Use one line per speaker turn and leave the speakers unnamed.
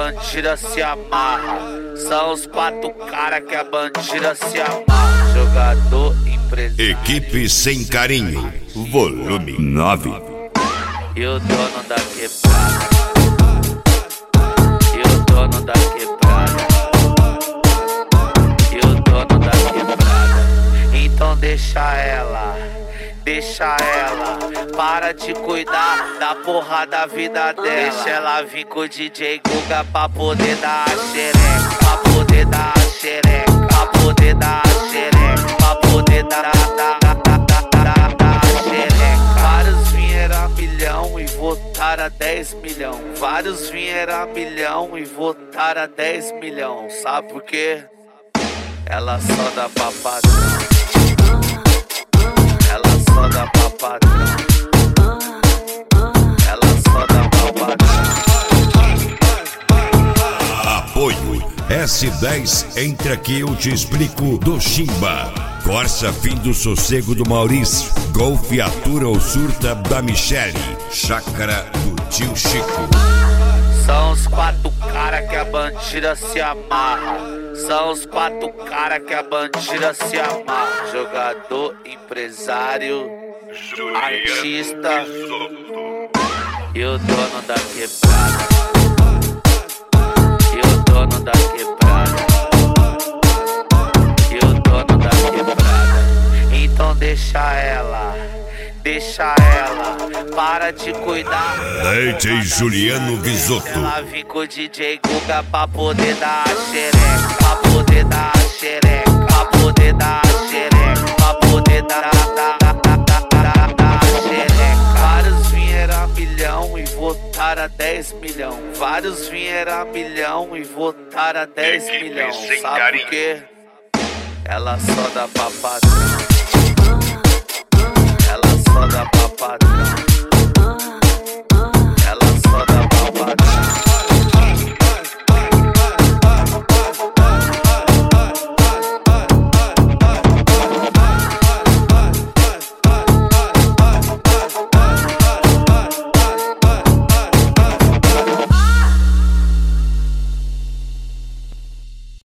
bandida se amarra. São os 4 cara que a bandida se amarra. Jogador, empresário.
Equipe Sem Carinho, volume 9.
E o dono da quebrada. E o dono da quebrada. E o dono da quebrada. Então deixa ela. Para de cuidar da porra da vida dela. Deixa ela vir com o DJ Guga pra poder dar a xereca. Pra poder dar a xereca. Pra poder dar a xereca. Pra poder dar a xereca. Vários vieram a milhão e votaram a 10 milhão. Vários vieram a milhão e votaram a 10 milhão. Sabe por quê? Ela só dá pra padrão. Ela só dá pra padrão. Ela só dá pra padrão.
Apoio S10, entra que eu te explico do Chimba. Corsa fim do sossego do Maurício. Golf atura ou surta da Michele. Chácara do tio Chico.
São os 4 cara que a bandida se amarra. São os 4 cara que a bandida se amarra. Jogador, empresário, artista e o dono da quebrada. E o dono da quebrada. E o dono da quebrada. Então deixa ela. Para de cuidar.
DJ Juliano Visotto.
Ela vem com o DJ Guga pra poder dar a xereca. Pra poder dar a xereca. Pra poder dar a xereca. Pra poder dar a xereca. Vários vieram a milhão e votaram a 10 milhão. Vários vieram a milhão e votaram a 10 milhão. Sabe por quê? Ela só dá pra padrão. Ela só dá pra padrão.